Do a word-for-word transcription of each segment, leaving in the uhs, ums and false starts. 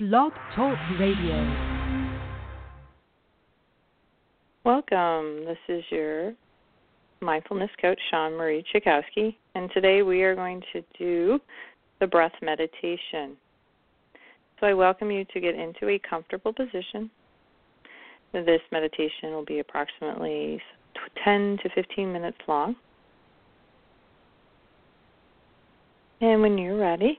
Blog Talk Radio. Welcome. This is your mindfulness coach, Shawn Marie Chakowski, and today we are going to do the breath meditation. So I welcome you to get into a comfortable position. This meditation will be approximately ten to fifteen minutes long. And when you're ready,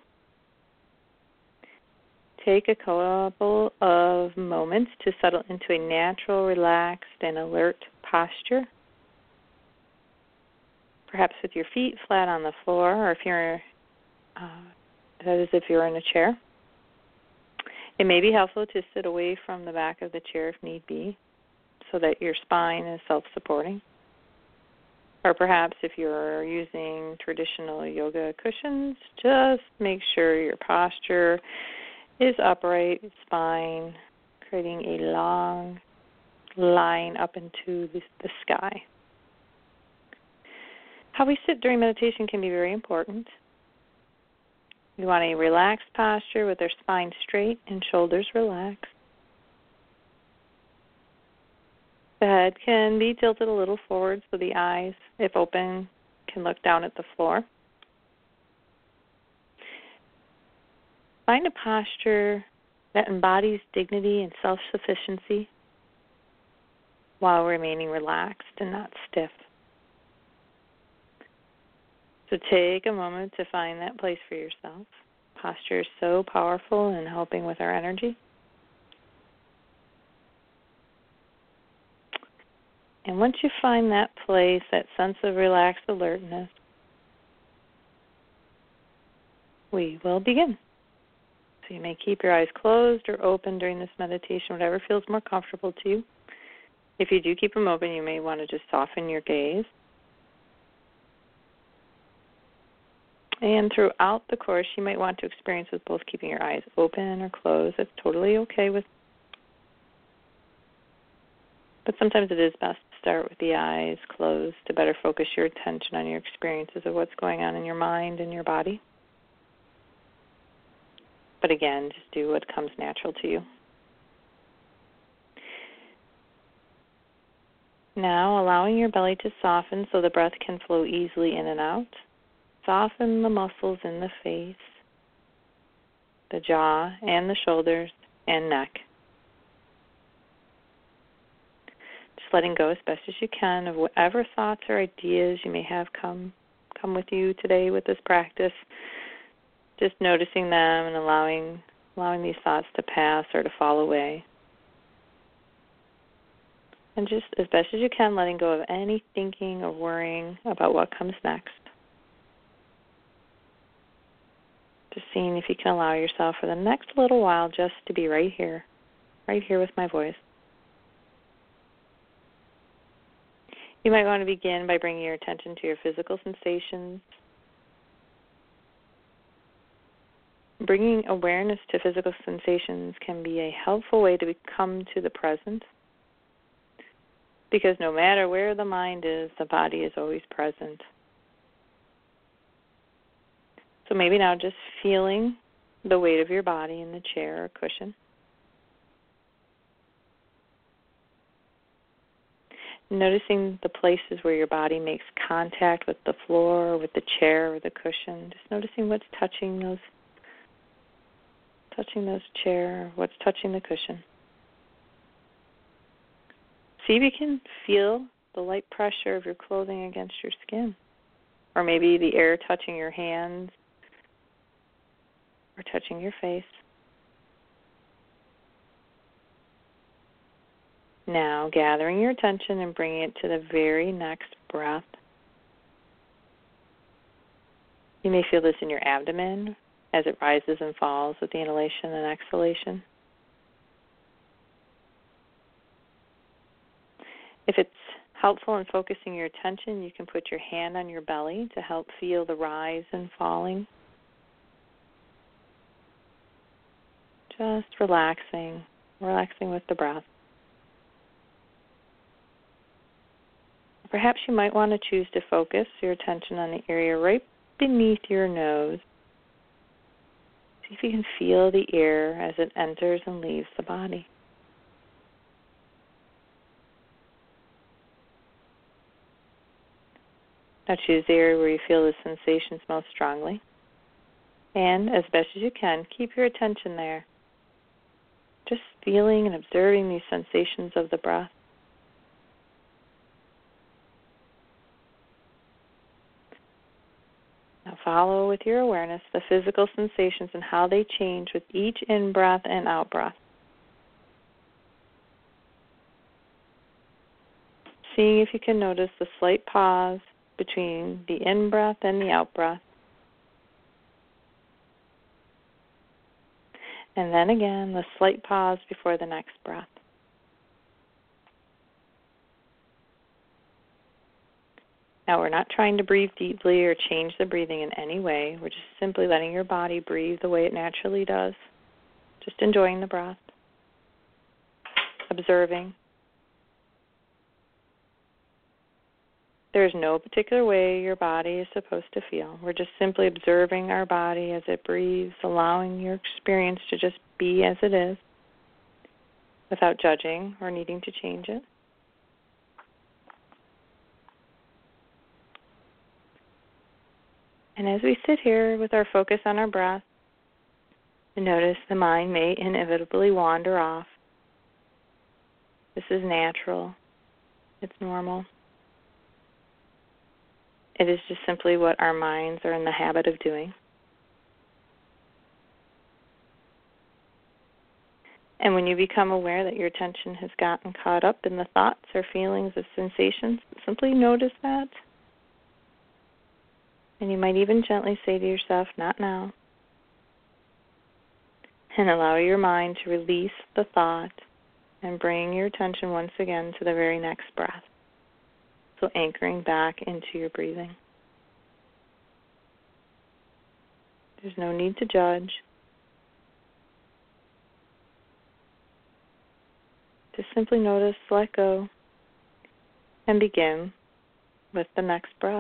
take a couple of moments to settle into a natural, relaxed, and alert posture. Perhaps with your feet flat on the floor, or if you're, uh, that is if you're in a chair. It may be helpful to sit away from the back of the chair if need be, so that your spine is self-supporting. Or perhaps if you're using traditional yoga cushions, just make sure your posture is upright, spine, creating a long line up into the, the sky. How we sit during meditation can be very important. We want a relaxed posture with our spine straight and shoulders relaxed. The head can be tilted a little forward so the eyes, if open, can look down at the floor. Find a posture that embodies dignity and self-sufficiency while remaining relaxed and not stiff. So take a moment to find that place for yourself. Posture is so powerful in helping with our energy. And once you find that place, that sense of relaxed alertness, we will begin. So you may keep your eyes closed or open during this meditation, whatever feels more comfortable to you. If you do keep them open, you may want to just soften your gaze. And throughout the course, you might want to experience with both keeping your eyes open or closed. That's totally okay with. But sometimes it is best to start with the eyes closed to better focus your attention on your experiences of what's going on in your mind and your body. But again, just do what comes natural to you. Now, allowing your belly to soften so the breath can flow easily in and out. Soften the muscles in the face, the jaw, and the shoulders and neck. Just letting go as best as you can of whatever thoughts or ideas you may have come come with you today with this practice. Just noticing them and allowing allowing these thoughts to pass or to fall away. And just as best as you can, letting go of any thinking or worrying about what comes next. Just seeing if you can allow yourself for the next little while just to be right here, right here with my voice. You might want to begin by bringing your attention to your physical sensations. Bringing awareness to physical sensations can be a helpful way to come to the present, because no matter where the mind is, the body is always present. So maybe now just feeling the weight of your body in the chair or cushion. Noticing the places where your body makes contact with the floor, with the chair, or the cushion. Just noticing what's touching those touching those chair, what's touching the cushion. See if you can feel the light pressure of your clothing against your skin, or maybe the air touching your hands or touching your face. Now, gathering your attention and bringing it to the very next breath. You may feel this in your abdomen as it rises and falls with the inhalation and exhalation. If it's helpful in focusing your attention, you can put your hand on your belly to help feel the rise and falling. Just relaxing, relaxing with the breath. Perhaps you might want to choose to focus your attention on the area right beneath your nose. See if you can feel the air as it enters and leaves the body. Now choose the area where you feel the sensations most strongly. And as best as you can, keep your attention there. Just feeling and observing these sensations of the breath. Now follow with your awareness the physical sensations and how they change with each in-breath and out-breath. Seeing if you can notice the slight pause between the in-breath and the out-breath. And then again, the slight pause before the next breath. Now, we're not trying to breathe deeply or change the breathing in any way. We're just simply letting your body breathe the way it naturally does. Just enjoying the breath, observing. There's no particular way your body is supposed to feel. We're just simply observing our body as it breathes, allowing your experience to just be as it is without judging or needing to change it. And as we sit here with our focus on our breath, notice the mind may inevitably wander off. This is natural. It's normal. It is just simply what our minds are in the habit of doing. And when you become aware that your attention has gotten caught up in the thoughts or feelings or sensations, simply notice that. And you might even gently say to yourself, not now. And allow your mind to release the thought and bring your attention once again to the very next breath. So anchoring back into your breathing. There's no need to judge. Just simply notice, let go, and begin with the next breath.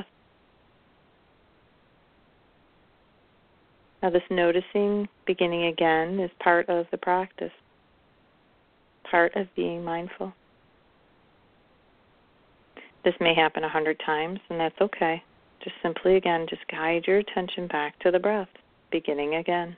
Now this noticing, beginning again, is part of the practice, part of being mindful. This may happen a hundred times, and that's okay. Just simply, again, just guide your attention back to the breath, beginning again.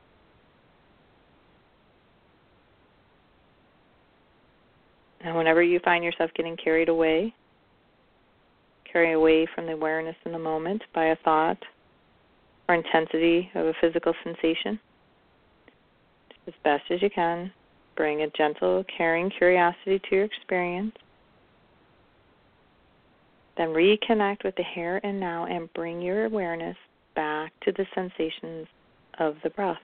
And whenever you find yourself getting carried away, carried away from the awareness in the moment by a thought or intensity of a physical sensation, as best as you can, bring a gentle, caring curiosity to your experience. Then reconnect with the here and now and bring your awareness back to the sensations of the breath.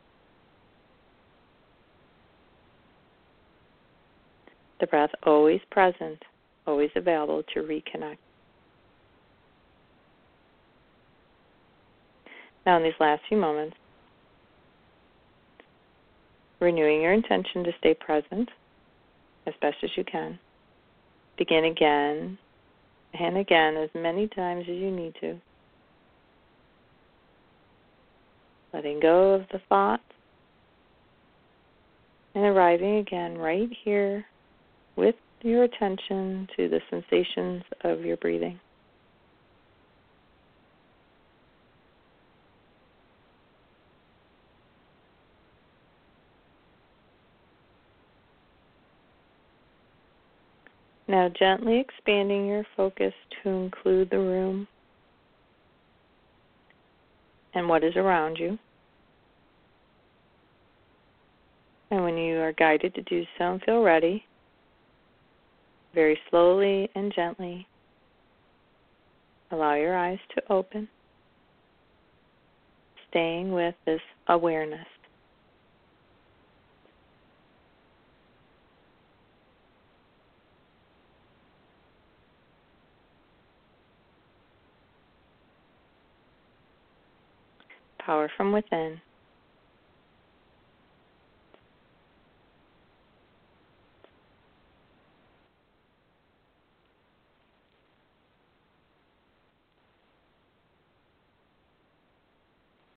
The breath always present, always available to reconnect. Now in these last few moments, renewing your intention to stay present as best as you can. Begin again and again as many times as you need to. Letting go of the thoughts and arriving again right here with your attention to the sensations of your breathing. Now gently expanding your focus to include the room and what is around you. And when you are guided to do so and feel ready, very slowly and gently, allow your eyes to open, staying with this awareness. Power from within.